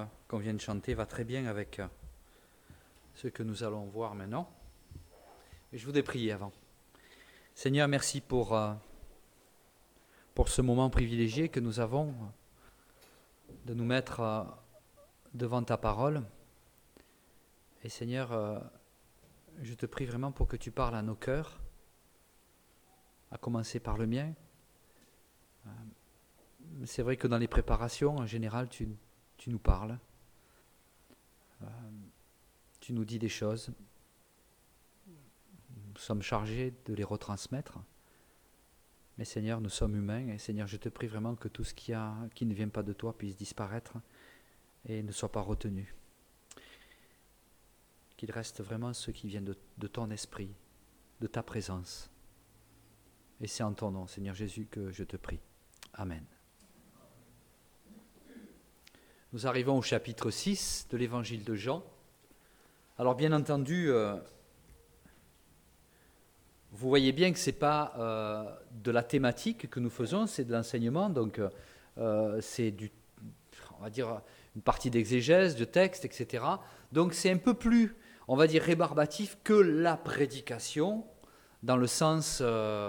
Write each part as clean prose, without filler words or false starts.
qu'on vient de chanter va très bien avec ce que nous allons voir maintenant. Mais je voudrais prier avant. Seigneur, merci pour ce moment privilégié que nous avons de nous mettre devant ta parole. Et Seigneur, je te prie vraiment pour que tu parles à nos cœurs, à commencer par le mien. C'est vrai que dans les préparations, en général, tu nous parles. Tu nous dis des choses. Nous sommes chargés de les retransmettre. Mais Seigneur, nous sommes humains. Et Seigneur, je te prie vraiment que tout ce qui ne vient pas de toi puisse disparaître et ne soit pas retenu. Qu'il reste vraiment ce qui vient de ton esprit, de ta présence. Et c'est en ton nom, Seigneur Jésus, que je te prie. Amen. Nous arrivons au chapitre 6 de l'évangile de Jean. Alors bien entendu, vous voyez bien que ce n'est pas de la thématique que nous faisons, c'est de l'enseignement, donc c'est on va dire, une partie d'exégèse, de texte, etc. Donc c'est un peu plus, on va dire, rébarbatif que la prédication, dans le sens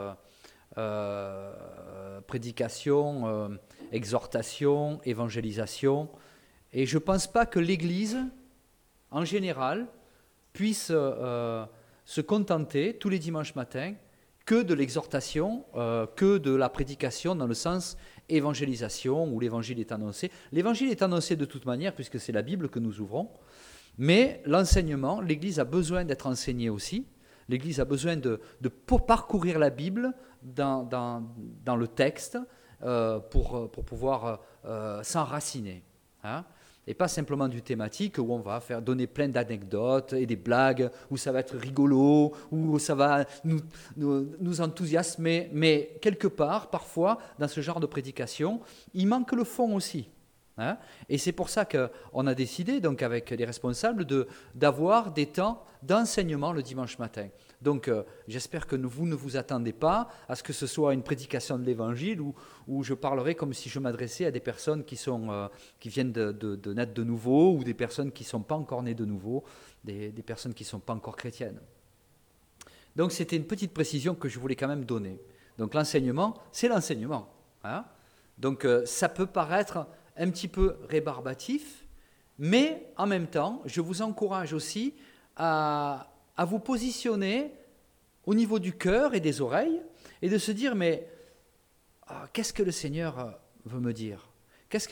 prédication, exhortation, évangélisation. Et je ne pense pas que l'Église, en général, puisse se contenter tous les dimanches matins que de l'exhortation, que de la prédication dans le sens évangélisation où l'évangile est annoncé. L'évangile est annoncé de toute manière puisque c'est la Bible que nous ouvrons, mais l'enseignement, l'Église a besoin d'être enseignée aussi. L'Église a besoin de parcourir la Bible dans le texte pour pouvoir s'enraciner. Hein, et pas simplement du thématique où on va donner plein d'anecdotes et des blagues, où ça va être rigolo, où ça va nous enthousiasmer. Mais quelque part, parfois, dans ce genre de prédication, il manque le fond aussi. Hein, et c'est pour ça qu'on a décidé, donc avec les responsables, d'avoir des temps d'enseignement le dimanche matin. Donc j'espère que vous ne vous attendez pas à ce que ce soit une prédication de l'Évangile où je parlerai comme si je m'adressais à des personnes qui viennent de naître de nouveau ou des personnes qui ne sont pas encore nées de nouveau, des personnes qui ne sont pas encore chrétiennes. Donc c'était une petite précision que je voulais quand même donner. Donc l'enseignement, c'est l'enseignement. Hein, donc ça peut paraître un petit peu rébarbatif, mais en même temps, je vous encourage aussi à vous positionner au niveau du cœur et des oreilles et de se dire, mais qu'est-ce que le Seigneur veut me dire ? Qu'est-ce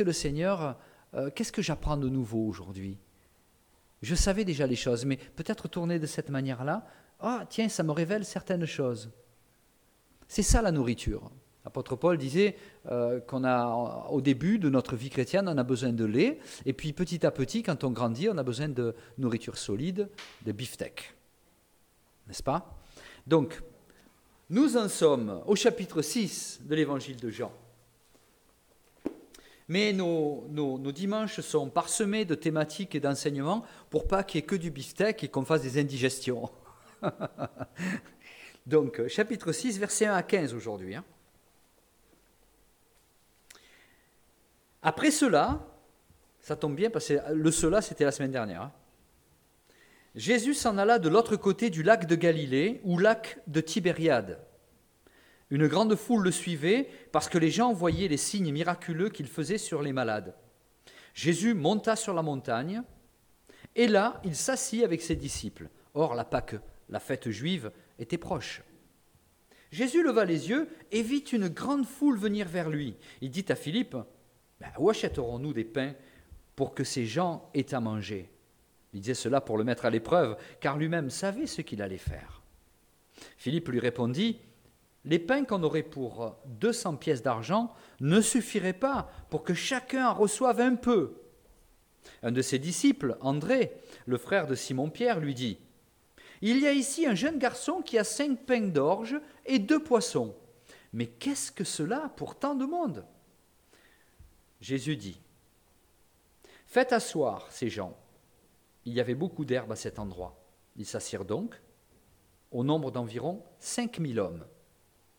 que j'apprends de nouveau aujourd'hui ? Je savais déjà les choses, mais peut-être tourner de cette manière-là, tiens, ça me révèle certaines choses. C'est ça la nourriture. L'apôtre Paul disait au début de notre vie chrétienne, on a besoin de lait, et puis petit à petit, quand on grandit, on a besoin de nourriture solide, de beefsteak. N'est-ce pas ? Donc, nous en sommes au chapitre 6 de l'évangile de Jean. Mais nos dimanches sont parsemés de thématiques et d'enseignements pour pas qu'il n'y ait que du beefsteak et qu'on fasse des indigestions. Donc, chapitre 6, versets 1 à 15 aujourd'hui. Hein. Après cela, ça tombe bien parce que le cela c'était la semaine dernière. Hein. Jésus s'en alla de l'autre côté du lac de Galilée, ou lac de Tibériade. Une grande foule le suivait parce que les gens voyaient les signes miraculeux qu'il faisait sur les malades. Jésus monta sur la montagne et là, il s'assit avec ses disciples. Or, la Pâque, la fête juive, était proche. Jésus leva les yeux et vit une grande foule venir vers lui. Il dit à Philippe, où achèterons-nous des pains pour que ces gens aient à manger ? Il disait cela pour le mettre à l'épreuve, car lui-même savait ce qu'il allait faire. Philippe lui répondit, les pains qu'on aurait pour 200 pièces d'argent ne suffiraient pas pour que chacun en reçoive un peu. Un de ses disciples, André, le frère de Simon-Pierre, lui dit, il y a ici un jeune garçon qui a 5 pains d'orge et 2 poissons. Mais qu'est-ce que cela pour tant de monde ? Jésus dit, faites asseoir ces gens. Il y avait beaucoup d'herbe à cet endroit. Ils s'assirent donc, au nombre d'environ 5000 hommes.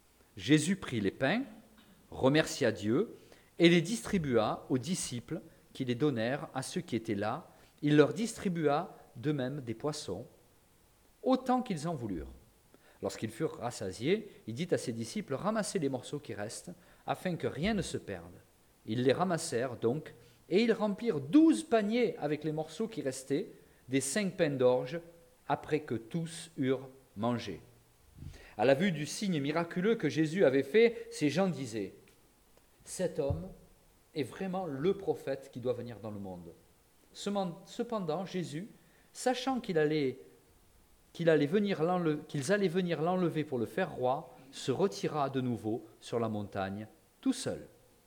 Jésus prit les pains, remercia Dieu et les distribua aux disciples qui les donnèrent à ceux qui étaient là. Il leur distribua de même des poissons, autant qu'ils en voulurent. Lorsqu'ils furent rassasiés, il dit à ses disciples, « Ramassez les morceaux qui restent, afin que rien ne se perde. » Ils les ramassèrent donc, et ils remplirent 12 paniers avec les morceaux qui restaient, des 5 pains d'orge, après que tous eurent mangé. À la vue du signe miraculeux que Jésus avait fait, ces gens disaient, « Cet homme est vraiment le prophète qui doit venir dans le monde. » Cependant, Jésus, sachant qu'ils allaient venir l'enlever pour le faire roi, se retira de nouveau sur la montagne, tout seul.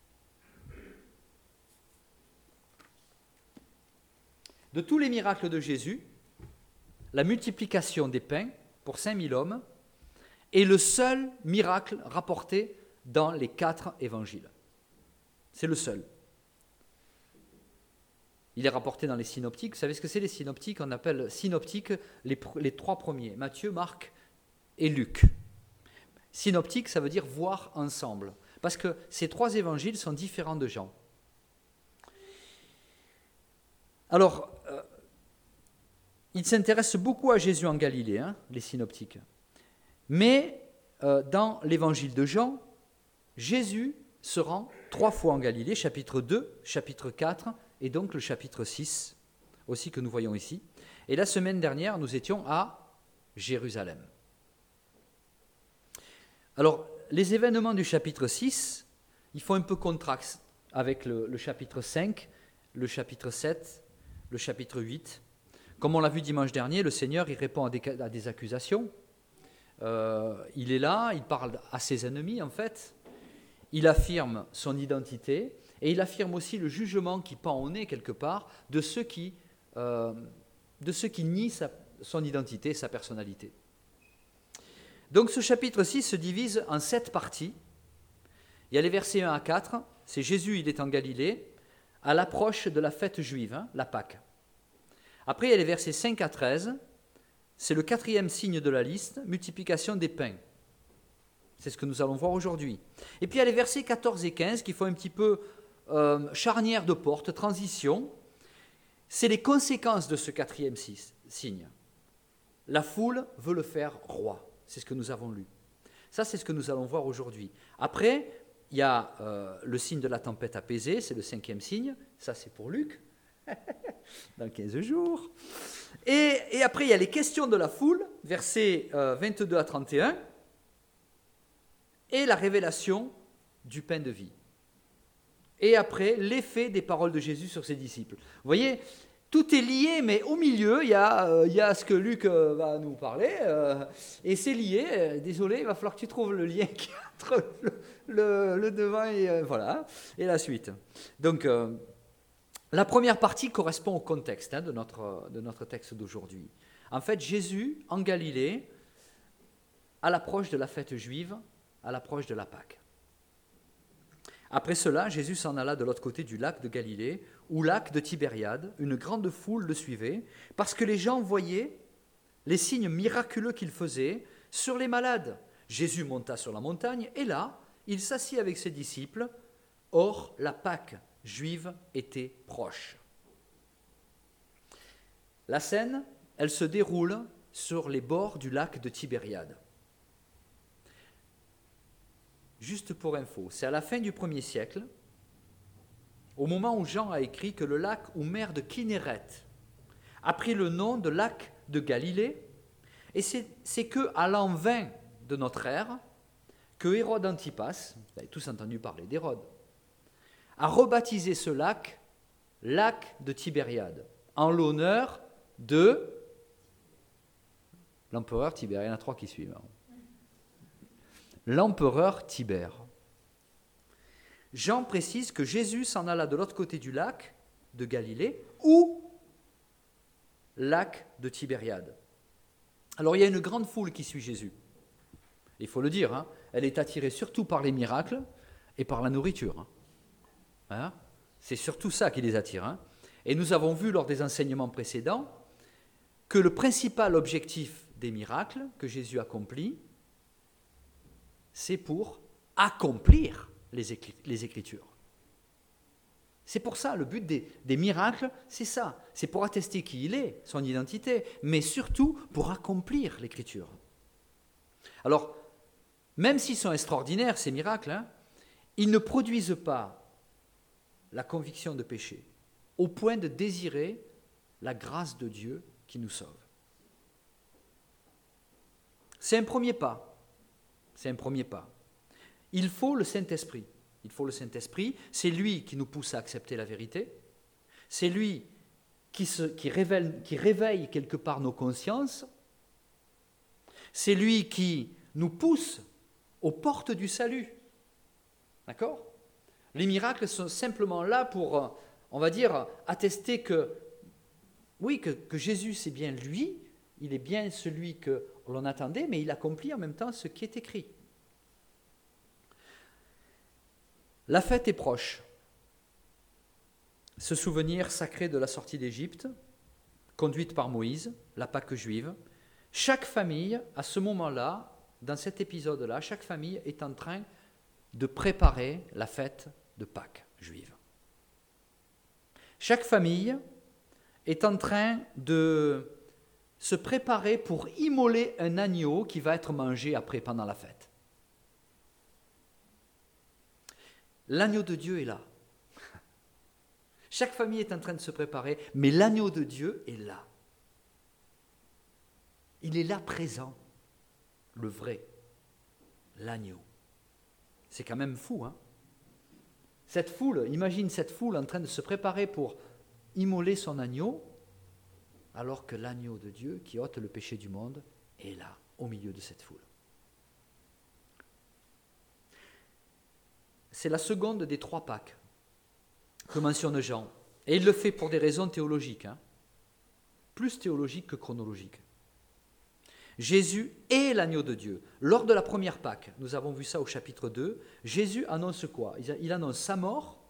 De tous les miracles de Jésus, la multiplication des pains pour 5000 hommes est le seul miracle rapporté dans les 4 évangiles. C'est le seul. Il est rapporté dans les synoptiques. Vous savez ce que c'est les synoptiques? On appelle synoptiques les 3 premiers, Matthieu, Marc et Luc. Synoptique, ça veut dire voir ensemble, parce que ces 3 évangiles sont différents de Jean. Alors, ils s'intéressent beaucoup à Jésus en Galilée, les synoptiques. Mais dans l'évangile de Jean, Jésus se rend 3 fois en Galilée, chapitre 2, chapitre 4 et donc le chapitre 6, aussi que nous voyons ici. Et la semaine dernière, nous étions à Jérusalem. Alors, les événements du chapitre 6, ils font un peu contraste avec le chapitre 5, le chapitre 7, le chapitre 8. Comme on l'a vu dimanche dernier, le Seigneur il répond à des accusations. Il est là, il parle à ses ennemis en fait. Il affirme son identité et il affirme aussi le jugement qui pend au nez quelque part de ceux qui nient son identité, sa personnalité. Donc ce chapitre 6 se divise en 7 parties. Il y a les versets 1 à 4, c'est Jésus, il est en Galilée, à l'approche de la fête juive, la Pâque. Après, il y a les versets 5 à 13, c'est le 4e signe de la liste, multiplication des pains. C'est ce que nous allons voir aujourd'hui. Et puis il y a les versets 14 et 15 qui font un petit peu charnière de porte, transition. C'est les conséquences de ce 4e signe. La foule veut le faire roi. C'est ce que nous avons lu. Ça, c'est ce que nous allons voir aujourd'hui. Après, il y a le signe de la tempête apaisée, c'est le 5e signe. Ça, c'est pour Luc, dans 15 jours. Et après, il y a les questions de la foule, versets 22 à 31, et la révélation du pain de vie. Et après, l'effet des paroles de Jésus sur ses disciples. Vous voyez, tout est lié, mais au milieu, il y a ce que Luc va nous parler, et c'est lié. Désolé, il va falloir que tu trouves le lien qui est entre le devant et la suite. Donc, la première partie correspond au contexte de notre texte d'aujourd'hui. En fait, Jésus, en Galilée, à l'approche de la fête juive, à l'approche de la Pâque. Après cela, Jésus s'en alla de l'autre côté du lac de Galilée, ou lac de Tibériade. Une grande foule le suivait, parce que les gens voyaient les signes miraculeux qu'il faisait sur les malades. Jésus monta sur la montagne, et là, il s'assit avec ses disciples. Or, la Pâque juive était proche. La scène, elle se déroule sur les bords du lac de Tibériade. Juste pour info, c'est à la fin du 1er siècle, au moment où Jean a écrit que le lac ou mer de Kinéret a pris le nom de lac de Galilée, et c'est qu'à l'an 20 de notre ère, que Hérode Antipas, vous avez tous entendu parler d'Hérode, a rebaptisé ce lac de Tibériade, en l'honneur de l'empereur Tibère. Il y en a 3 qui suivent. L'empereur Tibère. Jean précise que Jésus s'en alla de l'autre côté du lac de Galilée, ou lac de Tibériade. Alors il y a une grande foule qui suit Jésus. Il faut le dire, elle est attirée surtout par les miracles et par la nourriture. C'est surtout ça qui les attire. Et nous avons vu lors des enseignements précédents que le principal objectif des miracles que Jésus accomplit, c'est pour accomplir les Écritures. C'est pour ça, le but des miracles, c'est ça. C'est pour attester qui il est, son identité, mais surtout pour accomplir l'Écriture. Alors, même s'ils sont extraordinaires, ces miracles, ils ne produisent pas la conviction de péché, au point de désirer la grâce de Dieu qui nous sauve. C'est un premier pas. C'est un premier pas. Il faut le Saint-Esprit. Il faut le Saint-Esprit. C'est lui qui nous pousse à accepter la vérité. C'est lui qui réveille quelque part nos consciences. C'est lui qui nous pousse aux portes du salut. D'accord ? Les miracles sont simplement là pour, on va dire, attester que, oui, que Jésus, c'est bien lui, il est bien celui que l'on attendait, mais il accomplit en même temps ce qui est écrit. La fête est proche. Ce souvenir sacré de la sortie d'Égypte, conduite par Moïse, la Pâque juive, chaque famille, à ce moment-là, dans cet épisode-là, chaque famille est en train de préparer la fête de Pâques juive. Chaque famille est en train de se préparer pour immoler un agneau qui va être mangé après pendant la fête. L'agneau de Dieu est là. Chaque famille est en train de se préparer, mais l'agneau de Dieu est là. Il est là présent, le vrai, l'agneau. C'est quand même fou, hein ? Cette foule, imagine cette foule en train de se préparer pour immoler son agneau, alors que l'agneau de Dieu, qui ôte le péché du monde, est là, au milieu de cette foule. C'est la seconde des 3 Pâques que mentionne Jean. Et il le fait pour des raisons théologiques, plus théologiques que chronologiques. Jésus est l'agneau de Dieu. Lors de la première Pâque, nous avons vu ça au chapitre 2, Jésus annonce quoi ? Il annonce sa mort.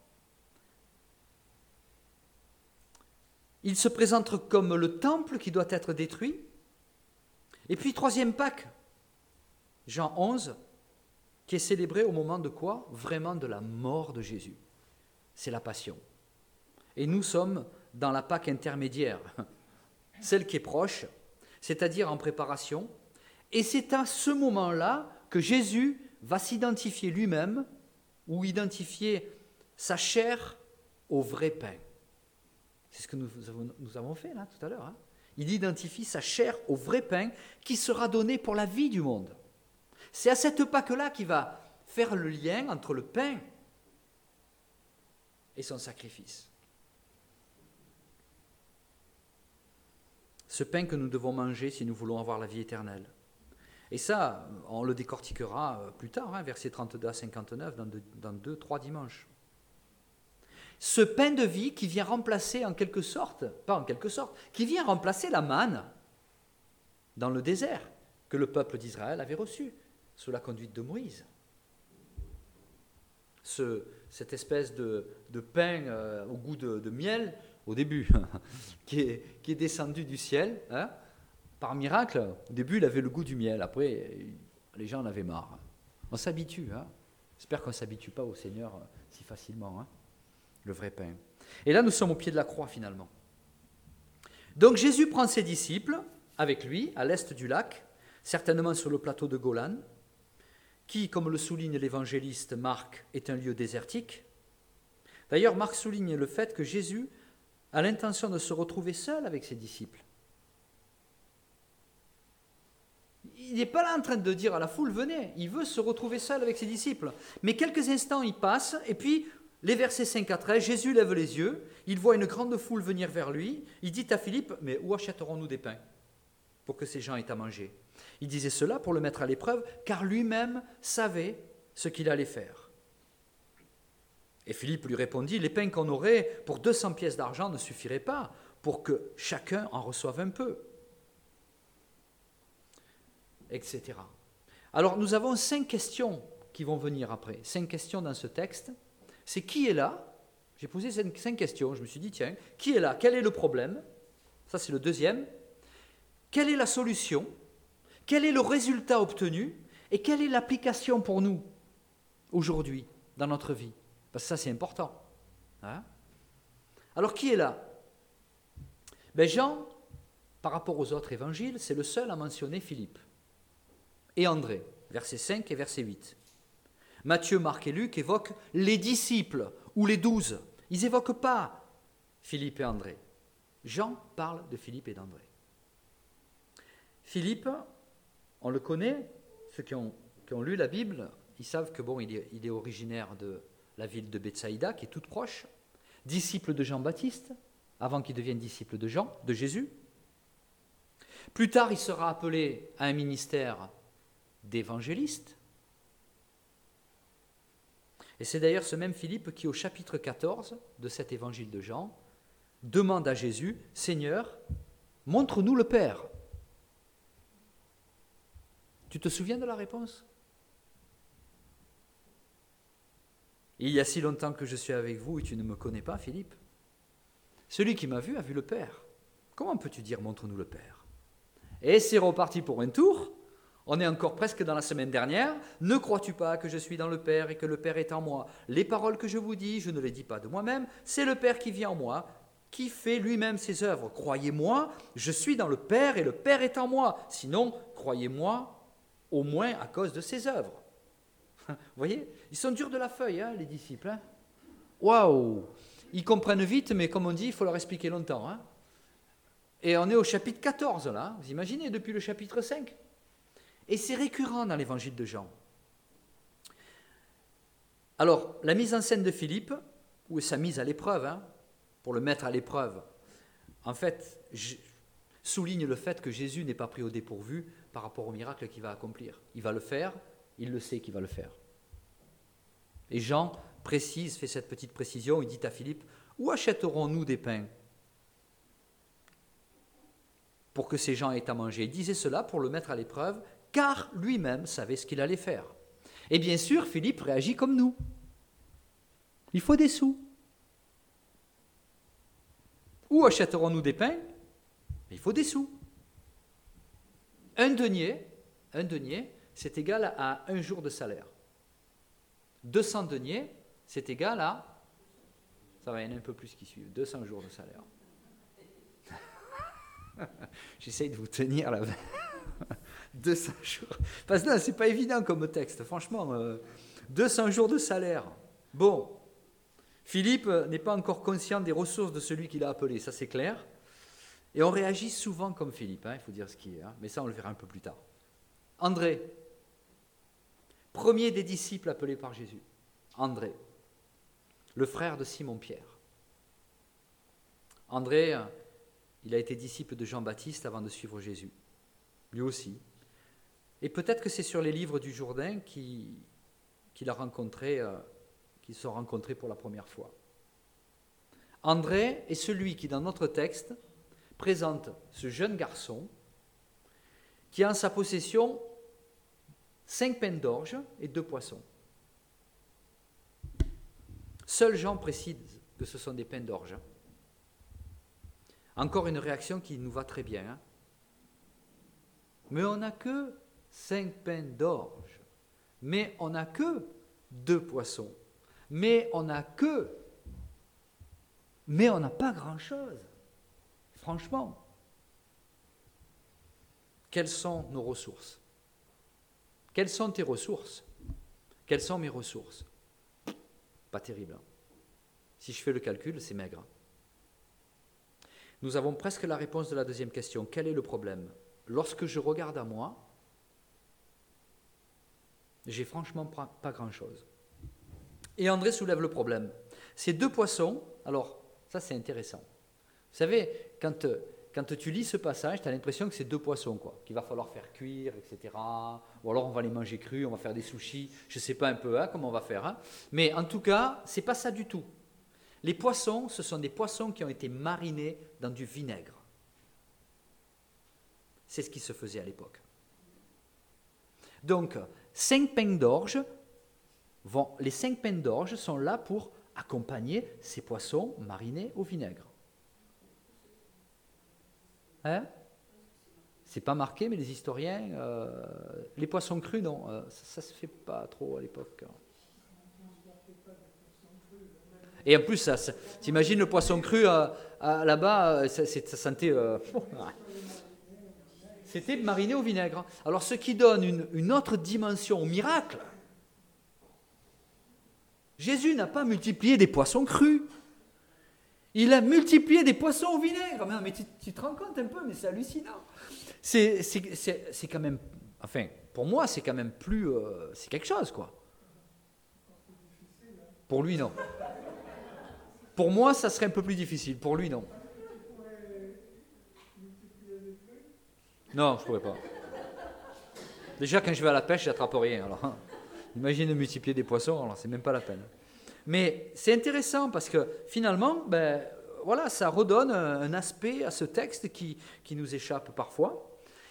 Il se présente comme le temple qui doit être détruit. Et puis, troisième Pâque, Jean 11, qui est célébré au moment de quoi ? Vraiment de la mort de Jésus. C'est la passion. Et nous sommes dans la Pâque intermédiaire, celle qui est proche, c'est-à-dire en préparation. Et c'est à ce moment-là que Jésus va s'identifier lui-même, ou identifier sa chair au vrai pain. C'est ce que nous avons fait là tout à l'heure. Il identifie sa chair au vrai pain qui sera donné pour la vie du monde. C'est à cette Pâque-là qu'il va faire le lien entre le pain et son sacrifice. Ce pain que nous devons manger si nous voulons avoir la vie éternelle. Et ça, on le décortiquera plus tard, versets 32 à 59, dans 2-3 dimanches. Ce pain de vie qui vient remplacer en quelque sorte, pas en quelque sorte, qui vient remplacer la manne dans le désert que le peuple d'Israël avait reçu sous la conduite de Moïse. Cette espèce de pain au goût de miel, au début, qui est descendu du ciel, par miracle. Au début, il avait le goût du miel. Après, les gens en avaient marre. On s'habitue. J'espère qu'on ne s'habitue pas au Seigneur si facilement. Le vrai pain. Et là, nous sommes au pied de la croix, finalement. Donc, Jésus prend ses disciples avec lui, à l'est du lac, certainement sur le plateau de Golan, qui, comme le souligne l'évangéliste Marc, est un lieu désertique. D'ailleurs, Marc souligne le fait que Jésus a l'intention de se retrouver seul avec ses disciples. Il n'est pas là en train de dire à la foule, venez, il veut se retrouver seul avec ses disciples. Mais quelques instants, il passe, et puis, les versets 5 à 13, Jésus lève les yeux, il voit une grande foule venir vers lui, il dit à Philippe, mais où achèterons-nous des pains pour que ces gens aient à manger ? Il disait cela pour le mettre à l'épreuve, car lui-même savait ce qu'il allait faire. Et Philippe lui répondit, les pains qu'on aurait pour 200 pièces d'argent ne suffiraient pas pour que chacun en reçoive un peu, etc. Alors nous avons 5 questions qui vont venir après, 5 questions dans ce texte. C'est qui est là ? J'ai posé 5 questions, je me suis dit, tiens, qui est là ? Quel est le problème ? Ça c'est le deuxième. Quelle est la solution ? Quel est le résultat obtenu ? Et quelle est l'application pour nous, aujourd'hui, dans notre vie ? Parce que ça c'est important. Alors qui est là? Ben Jean, par rapport aux autres évangiles, c'est le seul à mentionner Philippe et André, versets 5 et verset 8. Matthieu, Marc et Luc évoquent les disciples ou les 12. Ils n'évoquent pas Philippe et André. Jean parle de Philippe et d'André. Philippe, on le connaît, ceux qui ont lu la Bible, ils savent que il est originaire de la ville de Bethsaïda, qui est toute proche, disciple de Jean-Baptiste, avant qu'il devienne disciple de Jésus. Plus tard, il sera appelé à un ministère d'évangéliste. Et c'est d'ailleurs ce même Philippe qui, au chapitre 14 de cet évangile de Jean, demande à Jésus, « Seigneur, montre-nous le Père. » Tu te souviens de la réponse? Il y a si longtemps que je suis avec vous et tu ne me connais pas, Philippe. Celui qui m'a vu a vu le Père. Comment peux-tu dire « montre-nous le Père » ? Et c'est reparti pour un tour. On est encore presque dans la semaine dernière. Ne crois-tu pas que je suis dans le Père et que le Père est en moi? Les paroles que je vous dis, je ne les dis pas de moi-même, c'est le Père qui vit en moi, qui fait lui-même ses œuvres. Croyez-moi, je suis dans le Père et le Père est en moi. Sinon, croyez-moi au moins à cause de ses œuvres. Vous voyez, ils sont durs de la feuille, hein, les disciples. Hein. Waouh! Ils comprennent vite, mais comme on dit, il faut leur expliquer longtemps. Hein. Et on est au chapitre 14, là. Vous imaginez, depuis le chapitre 5. Et c'est récurrent dans l'évangile de Jean. Alors, la mise en scène de Philippe, ou sa mise à l'épreuve, hein, pour le mettre à l'épreuve, en fait, souligne le fait que Jésus n'est pas pris au dépourvu par rapport au miracle qu'il va accomplir. Il va le faire, il le sait qu'il va le faire. Et Jean précise, fait cette petite précision, il dit à Philippe, « Où achèterons-nous des pains pour que ces gens aient à manger ?» Il disait cela pour le mettre à l'épreuve, car lui-même savait ce qu'il allait faire. Et bien sûr, Philippe réagit comme nous. Il faut des sous. Où achèterons-nous des pains? Il faut des sous. Un denier, c'est égal à un jour de salaire. 200 deniers, c'est égal à... Ça va, il y en a un peu plus qui suivent. 200 jours de salaire. J'essaye de vous tenir là. 200 jours. Parce que là, c'est pas évident comme texte, franchement. 200 jours de salaire. Bon. Philippe n'est pas encore conscient des ressources de celui qu'il a appelé, ça c'est clair. Et on réagit souvent comme Philippe, hein, il faut dire ce qui est, hein, mais ça on le verra un peu plus tard. André, premier des disciples appelés par Jésus. André, le frère de Simon-Pierre. André, il a été disciple de Jean-Baptiste avant de suivre Jésus. Lui aussi. Et peut-être que c'est sur les livres du Jourdain qu'il a rencontré, qu'ils se sont rencontrés pour la première fois. André est celui qui, dans notre texte, présente ce jeune garçon qui a en sa possession 5 pains d'orge et 2 poissons. Seul Jean précise que ce sont des pains d'orge. Encore une réaction qui nous va très bien. Hein. Mais on n'a que 5 pains d'orge. Mais on n'a que 2 poissons. Mais on n'a pas grand-chose. Franchement. Quelles sont nos ressources? Quelles sont tes ressources? Quelles sont mes ressources? Pas terrible. Hein. Si je fais le calcul, c'est maigre. Nous avons presque la réponse de la deuxième question. Quel est le problème? Lorsque je regarde à moi, j'ai franchement pas grand-chose. Et André soulève le problème. Ces 2 poissons, alors ça c'est intéressant. Vous savez, quand tu lis ce passage, tu as l'impression que c'est 2 poissons, quoi, qu'il va falloir faire cuire, etc. Ou alors on va les manger crus, on va faire des sushis, je ne sais pas un peu hein, comment on va faire. Hein. Mais en tout cas, ce n'est pas ça du tout. Les poissons, ce sont des poissons qui ont été marinés dans du vinaigre. C'est ce qui se faisait à l'époque. Donc, 5 pains d'orge, les 5 pains d'orge sont là pour accompagner ces poissons marinés au vinaigre. Hein? C'est pas marqué, mais les historiens, les poissons crus, non, ça se fait pas trop à l'époque. Et en plus, t'imagines le poisson cru là-bas, ça sentait... c'était mariné au vinaigre. Alors, ce qui donne une autre dimension au miracle. Jésus n'a pas multiplié des poissons crus. Il a multiplié des poissons au vinaigre. Mais tu te rends compte un peu, mais c'est hallucinant. C'est quand même... Enfin, pour moi, c'est quand même plus... c'est quelque chose, quoi. Pour lui, non. Pour moi, ça serait un peu plus difficile. Pour lui, non. Non, je ne pourrais pas. Déjà, quand je vais à la pêche, j'attrape rien. Alors, imagine de multiplier des poissons, alors c'est même pas la peine. Mais c'est intéressant parce que finalement, voilà, ça redonne un aspect à ce texte qui nous échappe parfois.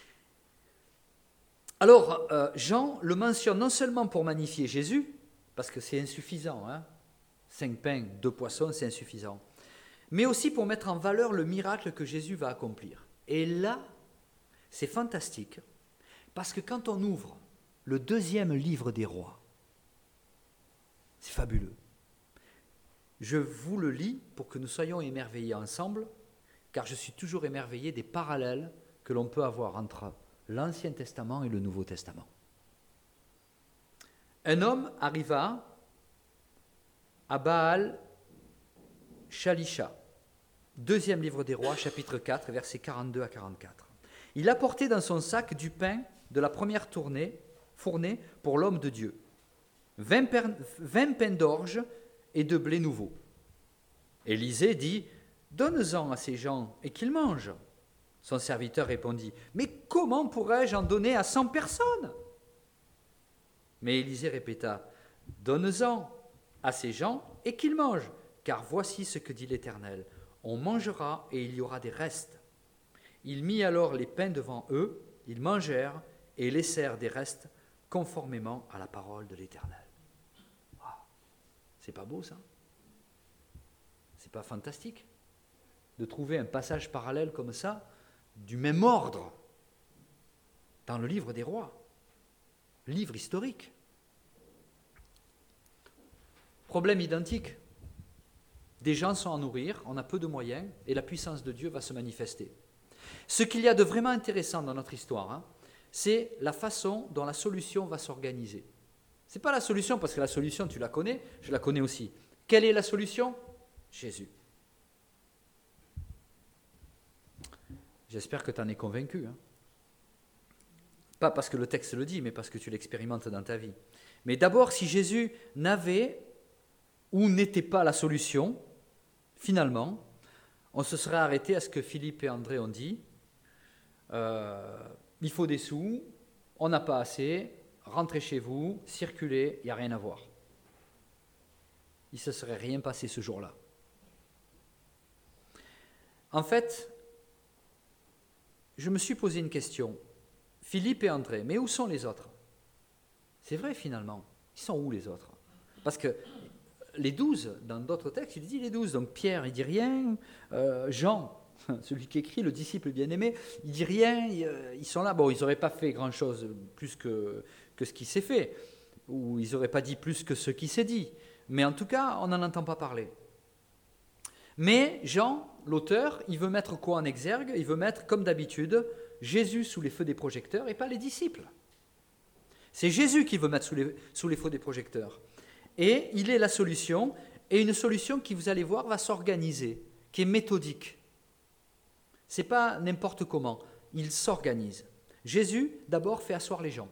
Alors, Jean le mentionne non seulement pour magnifier Jésus, parce que c'est insuffisant, 5 pains, 2 poissons, c'est insuffisant, mais aussi pour mettre en valeur le miracle que Jésus va accomplir. Et là, c'est fantastique, parce que quand on ouvre le 2e livre des rois, c'est fabuleux. Je vous le lis pour que nous soyons émerveillés ensemble, car je suis toujours émerveillé des parallèles que l'on peut avoir entre l'Ancien Testament et le Nouveau Testament. Un homme arriva à Baal Shalisha, 2e livre des rois, chapitre 4, versets 42 à 44. Il apportait dans son sac du pain de la première fournée pour l'homme de Dieu, 20 pains d'orge et de blé nouveau. Élisée dit, « Donne-en à ces gens et qu'ils mangent. » Son serviteur répondit, « Mais comment pourrais-je en donner à 100 personnes ?» Mais Élisée répéta, « Donne-en à ces gens et qu'ils mangent, car voici ce que dit l'Éternel, on mangera et il y aura des restes. » Il mit alors les pains devant eux, ils mangèrent et laissèrent des restes conformément à la parole de l'Éternel. Wow. C'est pas beau ça? C'est pas fantastique de trouver un passage parallèle comme ça, du même ordre, dans le livre des rois, livre historique. Problème identique. Des gens sont à nourrir, on a peu de moyens, et la puissance de Dieu va se manifester. Ce qu'il y a de vraiment intéressant dans notre histoire, c'est la façon dont la solution va s'organiser. Ce n'est pas la solution, parce que la solution, tu la connais, je la connais aussi. Quelle est la solution? Jésus. J'espère que tu en es convaincu. Pas parce que le texte le dit, mais parce que tu l'expérimentes dans ta vie. Mais d'abord, si Jésus n'avait ou n'était pas la solution, finalement, on se serait arrêté à ce que Philippe et André ont dit. Il faut des sous, on n'a pas assez, rentrez chez vous, circulez, il n'y a rien à voir. Il ne se serait rien passé ce jour-là. En fait, je me suis posé une question. Philippe et André, mais où sont les autres? C'est vrai finalement. Ils sont où les autres? Parce que les 12, dans d'autres textes, il dit les 12. Donc Pierre, il dit rien. Jean, celui qui écrit, le disciple bien-aimé, il dit rien. Ils sont là. Bon, ils n'auraient pas fait grand-chose plus que ce qui s'est fait. Ou ils n'auraient pas dit plus que ce qui s'est dit. Mais en tout cas, on n'en entend pas parler. Mais Jean, l'auteur, il veut mettre quoi en exergue? Il veut mettre, comme d'habitude, Jésus sous les feux des projecteurs et pas les disciples. C'est Jésus qui veut mettre sous les feux des projecteurs. Et il est la solution, et une solution qui, vous allez voir, va s'organiser, qui est méthodique. Ce n'est pas n'importe comment, il s'organise. Jésus, d'abord, fait asseoir les gens.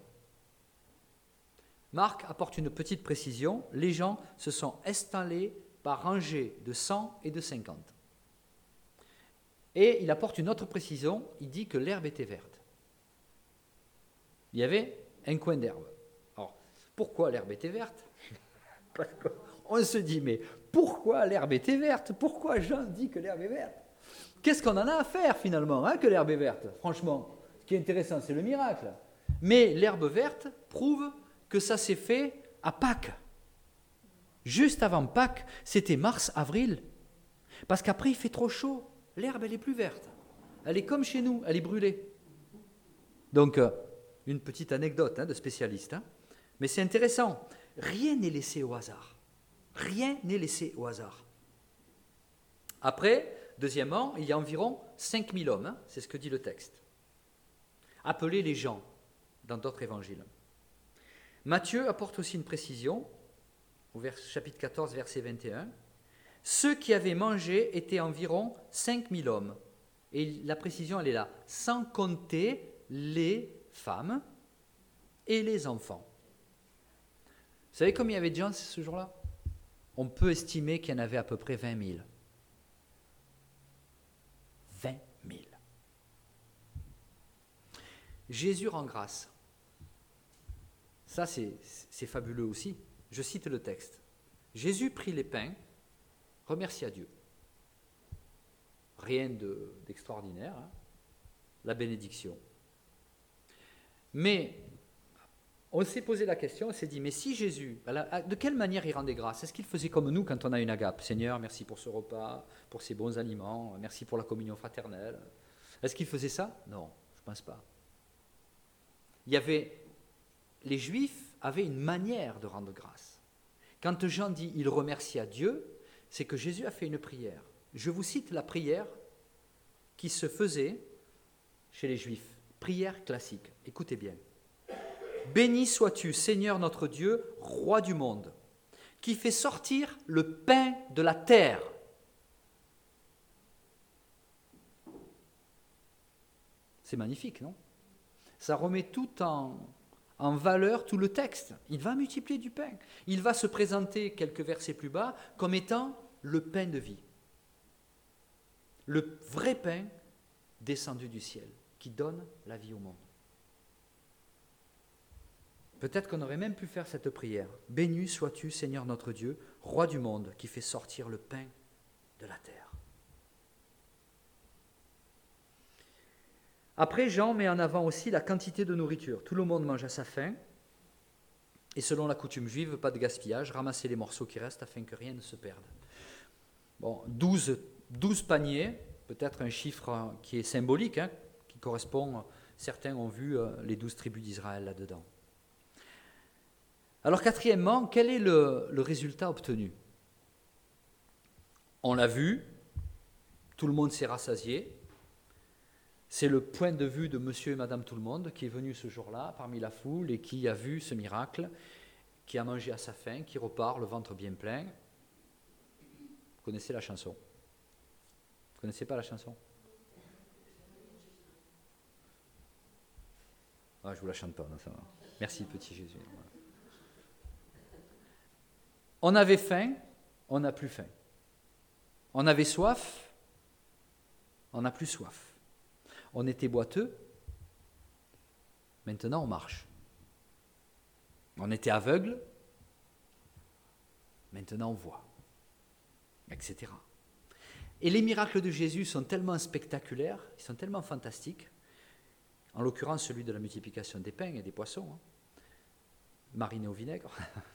Marc apporte une petite précision, les gens se sont installés par rangées de 100 et de 50. Et il apporte une autre précision, il dit que l'herbe était verte. Il y avait un coin d'herbe. Alors, pourquoi l'herbe était verte? Parce qu'on se dit, mais pourquoi l'herbe était verte? Pourquoi Jean dit que l'herbe est verte? Qu'est-ce qu'on en a à faire finalement, que l'herbe est verte? Franchement, ce qui est intéressant, c'est le miracle. Mais l'herbe verte prouve que ça s'est fait à Pâques. Juste avant Pâques, c'était mars-avril. Parce qu'après, il fait trop chaud. L'herbe, elle est plus verte. Elle est comme chez nous, elle est brûlée. Donc, une petite anecdote de spécialiste. Mais c'est intéressant. Rien n'est laissé au hasard. Rien n'est laissé au hasard. Après, deuxièmement, il y a environ 5000 hommes, c'est ce que dit le texte. Appelés les gens dans d'autres évangiles. Matthieu apporte aussi une précision, au chapitre 14, verset 21. Ceux qui avaient mangé étaient environ 5000 hommes. Et la précision, elle est là, sans compter les femmes et les enfants. Vous savez combien il y avait de gens ce jour-là? On peut estimer qu'il y en avait à peu près 20 000. 20 000. Jésus rend grâce. Ça, c'est fabuleux aussi. Je cite le texte. Jésus prit les pains, remercia Dieu. Rien d'extraordinaire, hein. La bénédiction. Mais on s'est posé la question, on s'est dit, mais si Jésus, de quelle manière il rendait grâce? Est-ce qu'il faisait comme nous quand on a une agape? Seigneur, merci pour ce repas, pour ces bons aliments, merci pour la communion fraternelle. Est-ce qu'il faisait ça? Non, je ne pense pas. Les Juifs avaient une manière de rendre grâce. Quand Jean dit il remercia Dieu, c'est que Jésus a fait une prière. Je vous cite la prière qui se faisait chez les Juifs. Prière classique. Écoutez bien. Béni sois-tu, Seigneur notre Dieu, roi du monde, qui fait sortir le pain de la terre. C'est magnifique, non? Ça remet tout en valeur, tout le texte. Il va multiplier du pain. Il va se présenter, quelques versets plus bas, comme étant le pain de vie. Le vrai pain descendu du ciel, qui donne la vie au monde. Peut-être qu'on aurait même pu faire cette prière. Béni sois-tu, Seigneur notre Dieu, roi du monde, qui fait sortir le pain de la terre. Après, Jean met en avant aussi la quantité de nourriture. Tout le monde mange à sa faim. Et selon la coutume juive, pas de gaspillage, ramasser les morceaux qui restent afin que rien ne se perde. Bon, 12 paniers, peut-être un chiffre qui est symbolique, hein, qui correspond, certains ont vu les 12 tribus d'Israël là-dedans. Alors quatrièmement, quel est le résultat obtenu? On l'a vu, tout le monde s'est rassasié. C'est le point de vue de monsieur et madame tout le monde qui est venu ce jour-là parmi la foule et qui a vu ce miracle, qui a mangé à sa faim, qui repart le ventre bien plein. Vous connaissez la chanson? Vous ne connaissez pas la chanson? Ah, je ne vous la chante pas. Non, ça va. Merci, petit Jésus. On avait faim, on n'a plus faim. On avait soif, on n'a plus soif. On était boiteux, maintenant on marche. On était aveugle, maintenant on voit, etc. Et les miracles de Jésus sont tellement spectaculaires, ils sont tellement fantastiques, en l'occurrence celui de la multiplication des pains et des poissons, hein, marinés au vinaigre,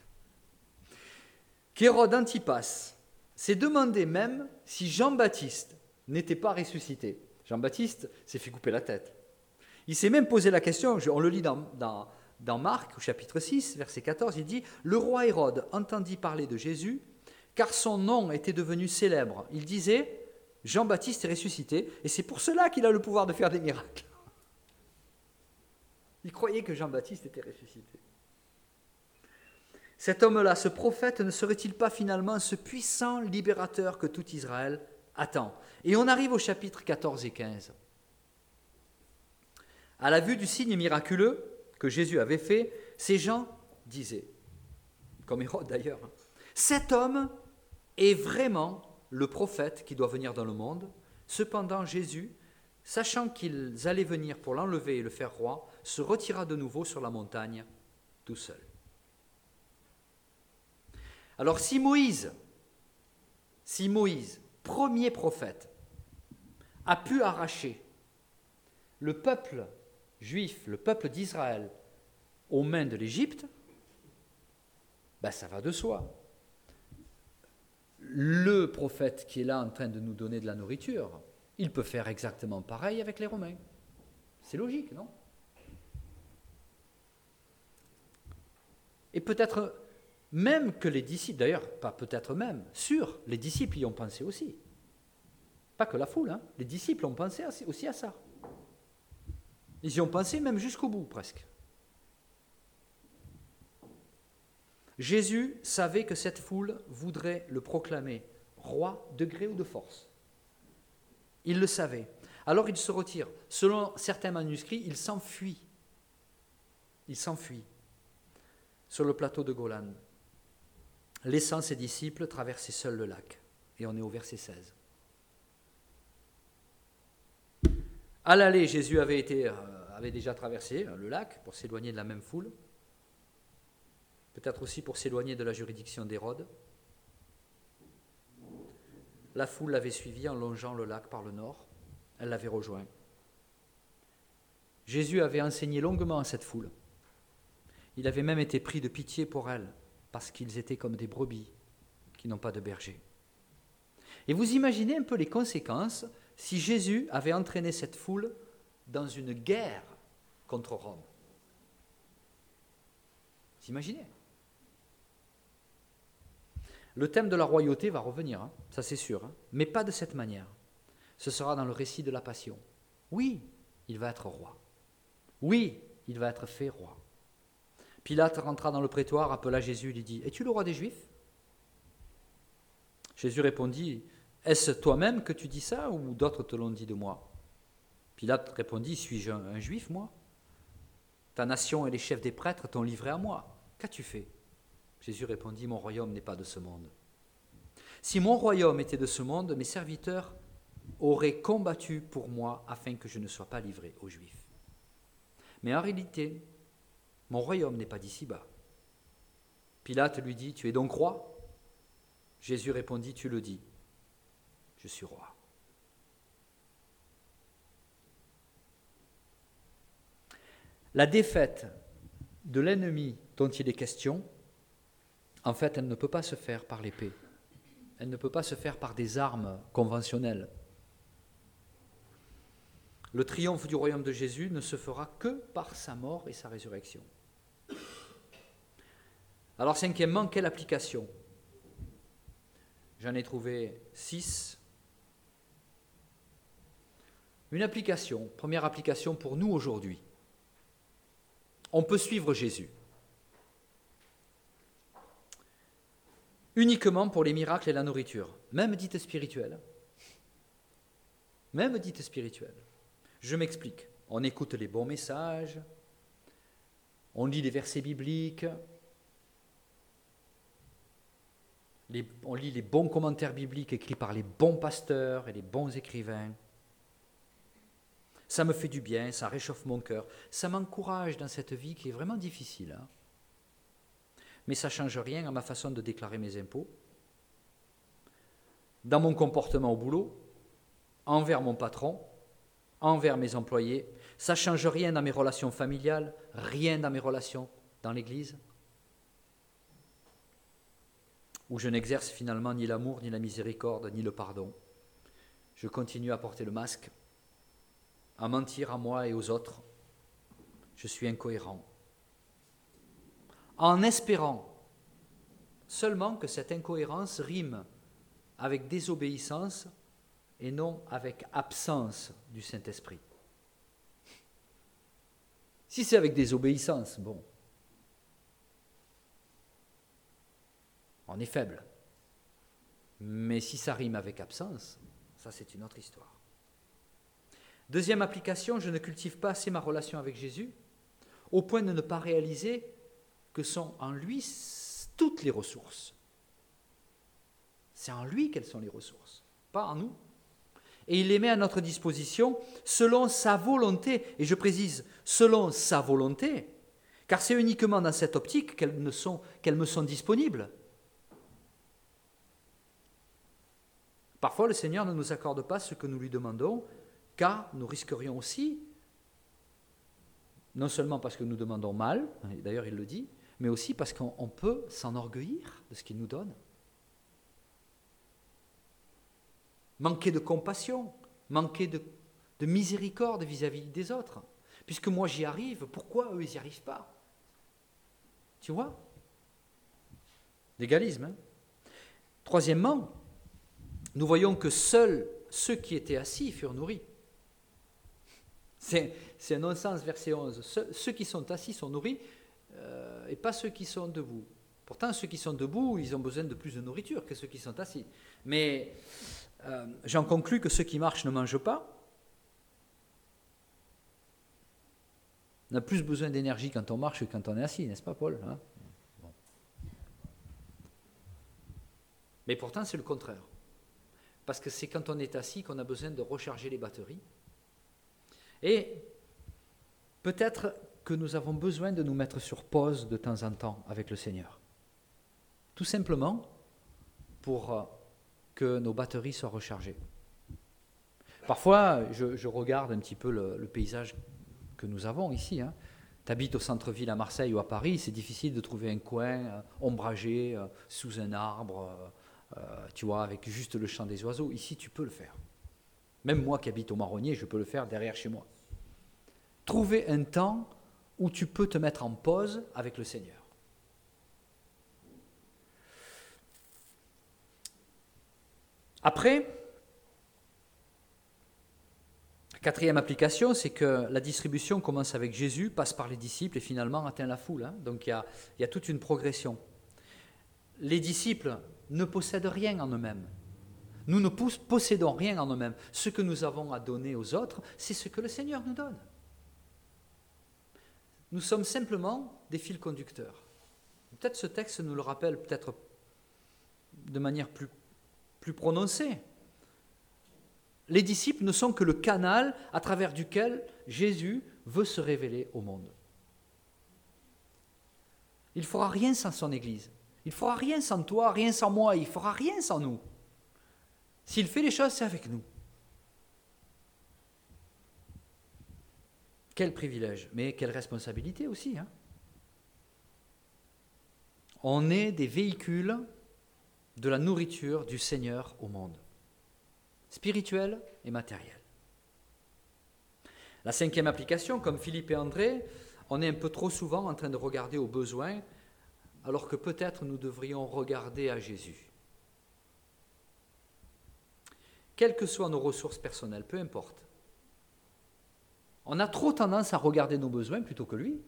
qu'Hérode Antipas s'est demandé même si Jean-Baptiste n'était pas ressuscité. Jean-Baptiste s'est fait couper la tête. Il s'est même posé la question, on le lit dans Marc, au chapitre 6, verset 14, il dit « Le roi Hérode entendit parler de Jésus, car son nom était devenu célèbre. Il disait « Jean-Baptiste est ressuscité, et c'est pour cela qu'il a le pouvoir de faire des miracles. » Il croyait que Jean-Baptiste était ressuscité. Cet homme-là, ce prophète, ne serait-il pas finalement ce puissant libérateur que tout Israël attend? Et on arrive au chapitre 14 et 15. À la vue du signe miraculeux que Jésus avait fait, ces gens disaient, comme Hérode d'ailleurs, « Cet homme est vraiment le prophète qui doit venir dans le monde. » Cependant, Jésus, sachant qu'ils allaient venir pour l'enlever et le faire roi, se retira de nouveau sur la montagne tout seul. Alors si Moïse, premier prophète, a pu arracher le peuple juif, le peuple d'Israël, aux mains de l'Égypte, ben ça va de soi. Le prophète qui est là en train de nous donner de la nourriture, il peut faire exactement pareil avec les Romains. C'est logique, non? Et peut-être même que les disciples, d'ailleurs, pas peut-être même, sûr, les disciples y ont pensé aussi. Pas que la foule, hein. Les disciples ont pensé aussi à ça. Ils y ont pensé même jusqu'au bout, presque. Jésus savait que cette foule voudrait le proclamer roi de gré ou de force. Il le savait. Alors il se retire. Selon certains manuscrits, il s'enfuit. Il s'enfuit sur le plateau de Golan, laissant ses disciples traverser seuls le lac. Et on est au verset 16. À l'aller, Jésus avait déjà traversé le lac pour s'éloigner de la même foule, peut-être aussi pour s'éloigner de la juridiction d'Hérode. La foule l'avait suivi en longeant le lac par le nord. Elle l'avait rejoint. Jésus avait enseigné longuement à cette foule. Il avait même été pris de pitié pour elle, parce qu'ils étaient comme des brebis qui n'ont pas de berger. Et vous imaginez un peu les conséquences si Jésus avait entraîné cette foule dans une guerre contre Rome. Vous imaginez ? Le thème de la royauté va revenir, hein, ça c'est sûr, hein, mais pas de cette manière. Ce sera dans le récit de la Passion. Oui, il va être roi. Oui, il va être fait roi. Pilate rentra dans le prétoire, appela Jésus et lui dit « Es-tu le roi des Juifs ?» Jésus répondit « Est-ce toi-même que tu dis ça ou d'autres te l'ont dit de moi ?» Pilate répondit « Suis-je un Juif, moi ? Ta nation et les chefs des prêtres t'ont livré à moi. Qu'as-tu fait ?» Jésus répondit « Mon royaume n'est pas de ce monde. Si mon royaume était de ce monde, mes serviteurs auraient combattu pour moi afin que je ne sois pas livré aux Juifs. Mais en réalité, mon royaume n'est pas d'ici-bas. » Pilate lui dit « Tu es donc roi ?» Jésus répondit « Tu le dis, je suis roi. » La défaite de l'ennemi dont il est question, en fait, elle ne peut pas se faire par l'épée. Elle ne peut pas se faire par des armes conventionnelles. Le triomphe du royaume de Jésus ne se fera que par sa mort et sa résurrection. Alors, cinquièmement, quelle application ? J'en ai trouvé 6. Une application, première application pour nous aujourd'hui. On peut suivre Jésus uniquement pour les miracles et la nourriture, même dite spirituelle. Même dite spirituelle. Je m'explique. On écoute les bons messages, on lit les versets bibliques, on lit les bons commentaires bibliques écrits par les bons pasteurs et les bons écrivains. Ça me fait du bien, ça réchauffe mon cœur, ça m'encourage dans cette vie qui est vraiment difficile. Hein. Mais ça ne change rien à ma façon de déclarer mes impôts, dans mon comportement au boulot, envers mon patron, envers mes employés. Ça ne change rien dans mes relations familiales, rien dans mes relations dans l'Église, où je n'exerce finalement ni l'amour, ni la miséricorde, ni le pardon. Je continue à porter le masque, à mentir à moi et aux autres. Je suis incohérent. En espérant seulement que cette incohérence rime avec désobéissance et non avec absence du Saint-Esprit. Si c'est avec désobéissance, bon, on est faible. Mais si ça rime avec absence, ça c'est une autre histoire. Deuxième application, je ne cultive pas assez ma relation avec Jésus, au point de ne pas réaliser que sont en lui toutes les ressources. C'est en lui qu'elles sont les ressources, pas en nous. Et il les met à notre disposition selon sa volonté, et je précise, selon sa volonté, car c'est uniquement dans cette optique qu'elles me sont disponibles. Parfois, le Seigneur ne nous accorde pas ce que nous lui demandons, car nous risquerions aussi, non seulement parce que nous demandons mal, et d'ailleurs il le dit, mais aussi parce qu'on peut s'enorgueillir de ce qu'il nous donne. Manquer de compassion, manquer de miséricorde vis-à-vis des autres. Puisque moi j'y arrive, pourquoi eux ils n'y arrivent pas ? Tu vois ? L'égalisme. Hein ? Troisièmement, nous voyons que seul ceux qui étaient assis furent nourris. C'est un non-sens, verset 11. Ceux qui sont assis sont nourris et pas ceux qui sont debout. Pourtant, ceux qui sont debout, ils ont besoin de plus de nourriture que ceux qui sont assis. Mais j'en conclus que ceux qui marchent ne mangent pas. On a plus besoin d'énergie quand on marche que quand on est assis, n'est-ce pas, Paul, hein? Bon. Mais pourtant, c'est le contraire. Parce que c'est quand on est assis qu'on a besoin de recharger les batteries. Et peut-être que nous avons besoin de nous mettre sur pause de temps en temps avec le Seigneur. Tout simplement pour que nos batteries soient rechargées. Parfois, je regarde un petit peu le paysage que nous avons ici. Hein. Tu habites au centre-ville à Marseille ou à Paris, c'est difficile de trouver un coin ombragé sous un arbre, tu vois, avec juste le chant des oiseaux. Ici, tu peux le faire. Même moi qui habite au Marronnier, je peux le faire derrière chez moi. Trouver un temps où tu peux te mettre en pause avec le Seigneur. Après, quatrième application, c'est que la distribution commence avec Jésus, passe par les disciples et finalement atteint la foule. Hein. Donc il y a toute une progression. Les disciples ne possèdent rien en eux-mêmes. Nous ne possédons rien en nous-mêmes. Ce que nous avons à donner aux autres, c'est ce que le Seigneur nous donne. Nous sommes simplement des fils conducteurs. Peut-être ce texte nous le rappelle peut-être de manière plus prononcée. Les disciples ne sont que le canal à travers duquel Jésus veut se révéler au monde. Il ne fera rien sans son Église. Il ne fera rien sans toi, rien sans moi, il ne fera rien sans nous. S'il fait les choses, c'est avec nous. Quel privilège, mais quelle responsabilité aussi. Hein. On est des véhicules de la nourriture du Seigneur au monde, spirituelle et matérielle. La cinquième application, comme Philippe et André, on est un peu trop souvent en train de regarder aux besoins, alors que peut-être nous devrions regarder à Jésus. Quelles que soient nos ressources personnelles, peu importe. On a trop tendance à regarder nos besoins plutôt que lui.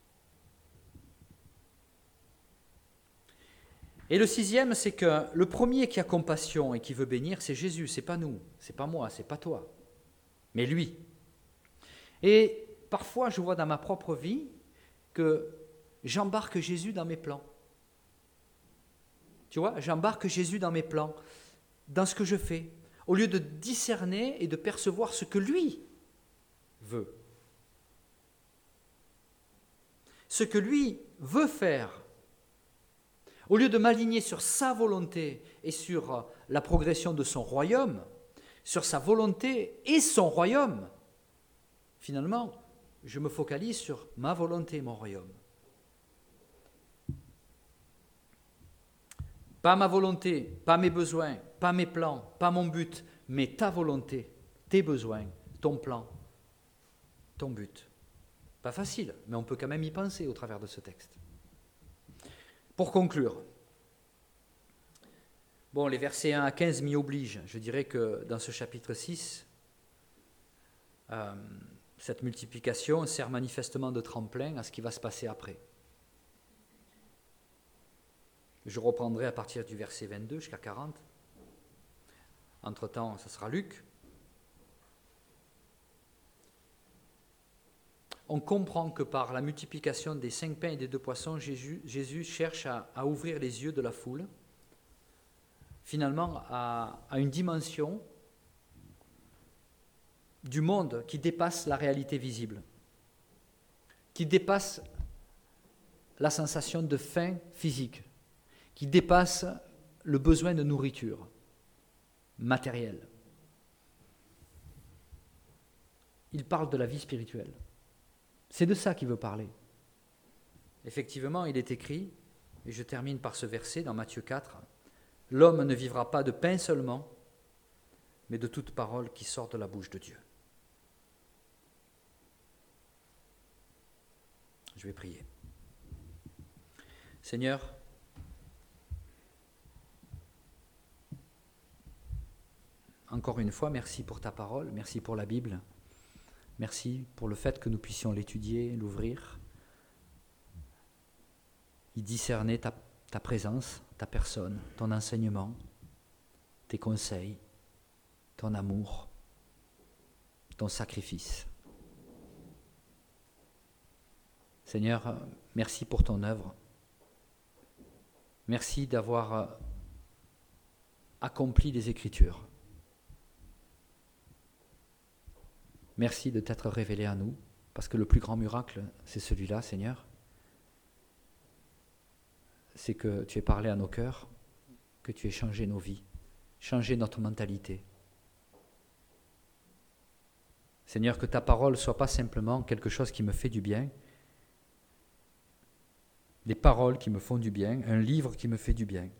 Et le sixième, c'est que le premier qui a compassion et qui veut bénir, c'est Jésus, c'est pas nous, c'est pas moi, c'est pas toi, mais lui. Et parfois, je vois dans ma propre vie que j'embarque Jésus dans mes plans. Tu vois, j'embarque Jésus dans mes plans, dans ce que je fais, au lieu de discerner et de percevoir ce que lui veut. Ce que lui veut faire. Au lieu de m'aligner sur sa volonté et sur la progression de son royaume, sur sa volonté et son royaume, finalement, je me focalise sur ma volonté et mon royaume. Pas ma volonté, pas mes besoins, pas mes plans, pas mon but, mais ta volonté, tes besoins, ton plan, ton but. Pas facile, mais on peut quand même y penser au travers de ce texte. Pour conclure, bon, les versets 1 à 15 m'y obligent. Je dirais que dans ce chapitre 6, cette multiplication sert manifestement de tremplin à ce qui va se passer après. Je reprendrai à partir du verset 22 jusqu'à 40. Entre-temps, ça sera Luc. On comprend que par la multiplication des 5 pains et des 2 poissons, Jésus cherche à ouvrir les yeux de la foule, finalement à une dimension du monde qui dépasse la réalité visible, qui dépasse la sensation de faim physique, qui dépasse le besoin de nourriture matérielle. Il parle de la vie spirituelle. C'est de ça qu'il veut parler. Effectivement, il est écrit, et je termine par ce verset dans Matthieu 4, « L'homme ne vivra pas de pain seulement, mais de toute parole qui sort de la bouche de Dieu. » Je vais prier. Seigneur, encore une fois, merci pour ta parole, merci pour la Bible, merci pour le fait que nous puissions l'étudier, l'ouvrir, y discerner ta présence, ta personne, ton enseignement, tes conseils, ton amour, ton sacrifice. Seigneur, merci pour ton œuvre. Merci d'avoir accompli les Écritures. Merci de t'être révélé à nous, parce que le plus grand miracle, c'est celui-là, Seigneur. C'est que tu aies parlé à nos cœurs, que tu aies changé nos vies, changé notre mentalité. Seigneur, que ta parole ne soit pas simplement quelque chose qui me fait du bien, des paroles qui me font du bien, un livre qui me fait du bien,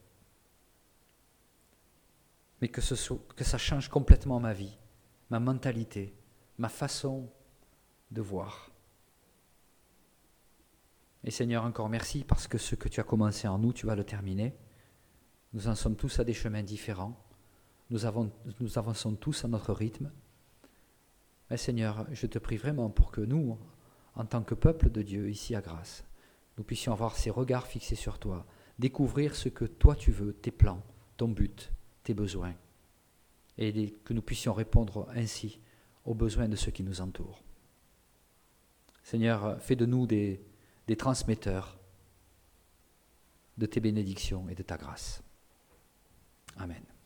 mais que ça change complètement ma vie, ma mentalité, ma façon de voir. Et Seigneur, encore merci parce que ce que tu as commencé en nous, tu vas le terminer. Nous en sommes tous à des chemins différents. Nous avançons tous à notre rythme. Mais Seigneur, je te prie vraiment pour que nous, en tant que peuple de Dieu, ici à Grasse, nous puissions avoir ces regards fixés sur toi, découvrir ce que toi tu veux, tes plans, ton but, tes besoins, et que nous puissions répondre ainsi aux besoins de ceux qui nous entourent. Seigneur, fais de nous des transmetteurs de tes bénédictions et de ta grâce. Amen.